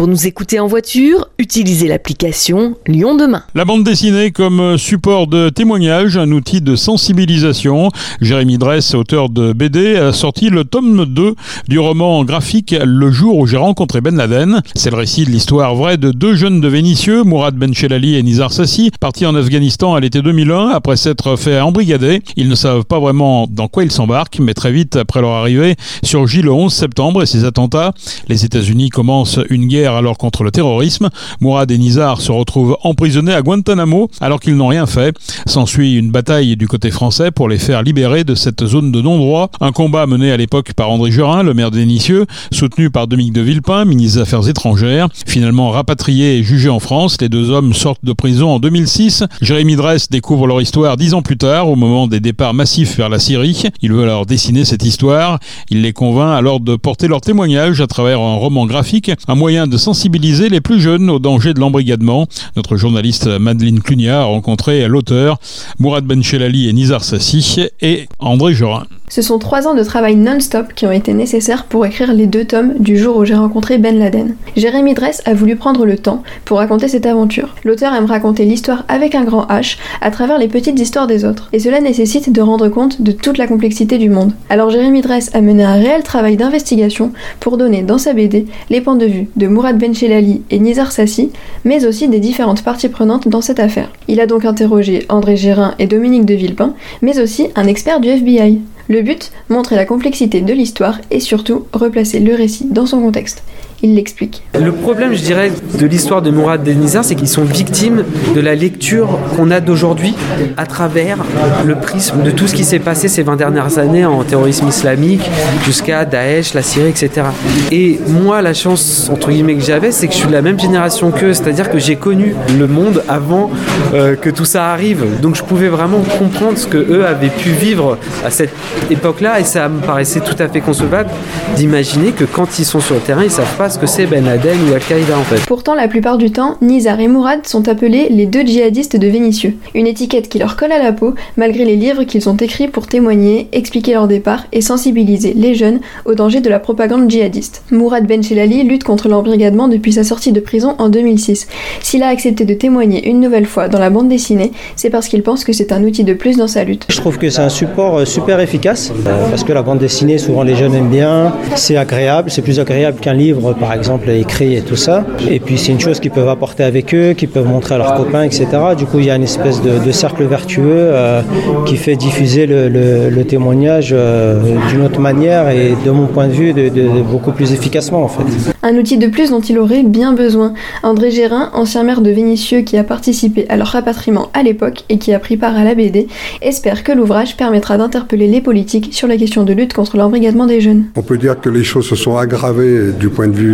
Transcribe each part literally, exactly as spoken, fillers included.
Pour nous écouter en voiture, utilisez l'application Lyon Demain. La bande dessinée comme support de témoignage, un outil de sensibilisation. Jérémy Dress, auteur de B D, a sorti le tome deux du roman graphique Le jour où j'ai rencontré Ben Laden. C'est le récit de l'histoire vraie de deux jeunes de Vénissieux, Mourad Benchelali et Nizar Sassi, partis en Afghanistan à l'été deux mille un après s'être fait embrigader. Ils ne savent pas vraiment dans quoi ils s'embarquent, mais très vite après leur arrivée surgit le onze septembre et ses attentats. Les États-Unis commencent une guerre alors contre le terrorisme. Mourad et Nizar se retrouvent emprisonnés à Guantanamo alors qu'ils n'ont rien fait. S'ensuit une bataille du côté français pour les faire libérer de cette zone de non-droit. Un combat mené à l'époque par André Gerin, le maire de Vénissieux, soutenu par Dominique de Villepin, ministre des Affaires étrangères. Finalement rapatriés et jugés en France, les deux hommes sortent de prison en deux mille six. Jérémy Dress découvre leur histoire dix ans plus tard, au moment des départs massifs vers la Syrie. Il veut leur dessiner cette histoire. Il les convainc alors de porter leur témoignage à travers un roman graphique, un moyen de sensibiliser les plus jeunes au danger de l'embrigadement. Notre journaliste Madeleine Clunia a rencontré l'auteur, Mourad Benchelali et Nizar Sassi et André Gerin. Ce sont trois ans de travail non-stop qui ont été nécessaires pour écrire les deux tomes du jour où j'ai rencontré Ben Laden. Jérémy Dress a voulu prendre le temps pour raconter cette aventure. L'auteur aime raconter l'histoire avec un grand H à travers les petites histoires des autres. Et cela nécessite de rendre compte de toute la complexité du monde. Alors Jérémy Dress a mené un réel travail d'investigation pour donner dans sa B D les points de vue de Mourad Benchelali et Nizar Sassi, mais aussi des différentes parties prenantes dans cette affaire. Il a donc interrogé André Gerin et Dominique de Villepin, mais aussi un expert du F B I. Le but, montrer la complexité de l'histoire et surtout replacer le récit dans son contexte. Il l'explique. Le problème, je dirais, de l'histoire de Mourad et Nizar, c'est qu'ils sont victimes de la lecture qu'on a d'aujourd'hui à travers le prisme de tout ce qui s'est passé ces vingt dernières années en terrorisme islamique, jusqu'à Daesh, la Syrie, et cetera. Et moi, la chance, entre guillemets, que j'avais, c'est que je suis de la même génération qu'eux, c'est-à-dire que j'ai connu le monde avant euh, que tout ça arrive. Donc je pouvais vraiment comprendre ce qu'eux avaient pu vivre à cette époque-là, et ça me paraissait tout à fait concevable d'imaginer que quand ils sont sur le terrain, ils savent pas ce que c'est Ben Laden ou Al-Qaïda en fait. Pourtant, la plupart du temps, Nizar et Mourad sont appelés les deux djihadistes de Vénissieux. Une étiquette qui leur colle à la peau, malgré les livres qu'ils ont écrits pour témoigner, expliquer leur départ et sensibiliser les jeunes au danger de la propagande djihadiste. Mourad Benchelali lutte contre l'embrigadement depuis sa sortie de prison en deux mille six. S'il a accepté de témoigner une nouvelle fois dans la bande dessinée, c'est parce qu'il pense que c'est un outil de plus dans sa lutte. Je trouve que c'est un support super efficace, parce que la bande dessinée, souvent les jeunes aiment bien, c'est agréable, c'est plus agréable qu'un livre par exemple écrit et tout ça, et puis c'est une chose qu'ils peuvent apporter avec eux, qu'ils peuvent montrer à leurs copains, et cetera. Du coup il y a une espèce de, de cercle vertueux euh, qui fait diffuser le, le, le témoignage euh, d'une autre manière et de mon point de vue de, de, de beaucoup plus efficacement en fait. Un outil de plus dont il aurait bien besoin. André Gerin, ancien maire de Vénissieux qui a participé à leur rapatriement à l'époque et qui a pris part à la B D, espère que l'ouvrage permettra d'interpeller les politiques sur la question de lutte contre l'embrigadement des jeunes. On peut dire que les choses se sont aggravées du point de vue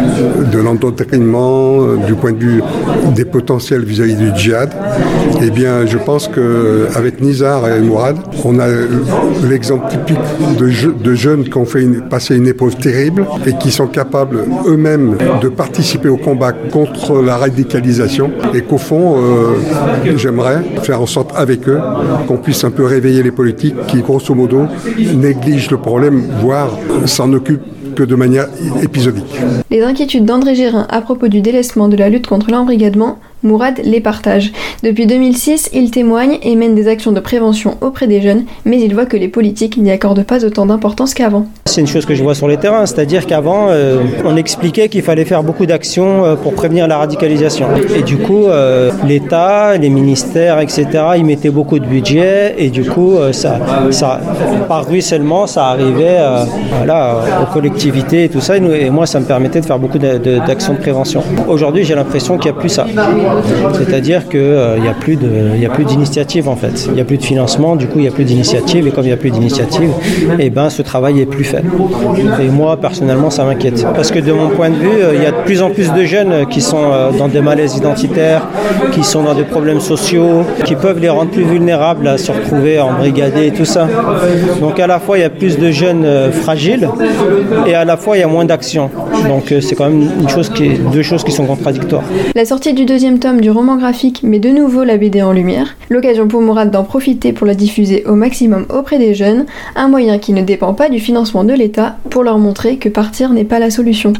de l'endoctrinement, du point de vue des potentiels vis-à-vis du djihad. Eh bien, je pense qu'avec Nizar et Mourad, on a l'exemple typique de, je, de jeunes qui ont fait une, passé une épreuve terrible et qui sont capables eux-mêmes de participer au combat contre la radicalisation et qu'au fond, euh, j'aimerais faire en sorte avec eux qu'on puisse un peu réveiller les politiques qui, grosso modo, négligent le problème, voire s'en occupent que de manière épisodique. Les inquiétudes d'André Gerin à propos du délaissement de la lutte contre l'embrigadement, Mourad les partage. Depuis deux mille six, il témoigne et mène des actions de prévention auprès des jeunes, mais il voit que les politiques n'y accordent pas autant d'importance qu'avant. C'est une chose que je vois sur les terrains, c'est-à-dire qu'avant, euh, on expliquait qu'il fallait faire beaucoup d'actions euh, pour prévenir la radicalisation. Et du coup, euh, l'État, les ministères, et cetera, ils mettaient beaucoup de budget et du coup, euh, ça, ça, par ruissellement, ça arrivait euh, voilà, aux collectivités et tout ça. Et, nous, et moi, ça me permettait de faire beaucoup de, de, d'actions de prévention. Aujourd'hui, j'ai l'impression qu'il n'y a plus ça. C'est-à-dire qu'il euh, n'y a plus de, il y a plus d'initiative en fait. Il n'y a plus de financement, du coup il n'y a plus d'initiative et comme il n'y a plus d'initiative, eh ben, ce travail est plus fait. Et moi personnellement ça m'inquiète. Parce que de mon point de vue, euh, il y a de plus en plus de jeunes qui sont euh, dans des malaises identitaires, qui sont dans des problèmes sociaux, qui peuvent les rendre plus vulnérables à se retrouver embrigadés et tout ça. Donc à la fois il y a plus de jeunes euh, fragiles et à la fois il y a moins d'action. Donc euh, c'est quand même une chose qui est, deux choses qui sont contradictoires. La sortie du deuxième tome du roman graphique met de nouveau la B D en lumière, l'occasion pour Mourad d'en profiter pour la diffuser au maximum auprès des jeunes, un moyen qui ne dépend pas du financement de l'État pour leur montrer que partir n'est pas la solution.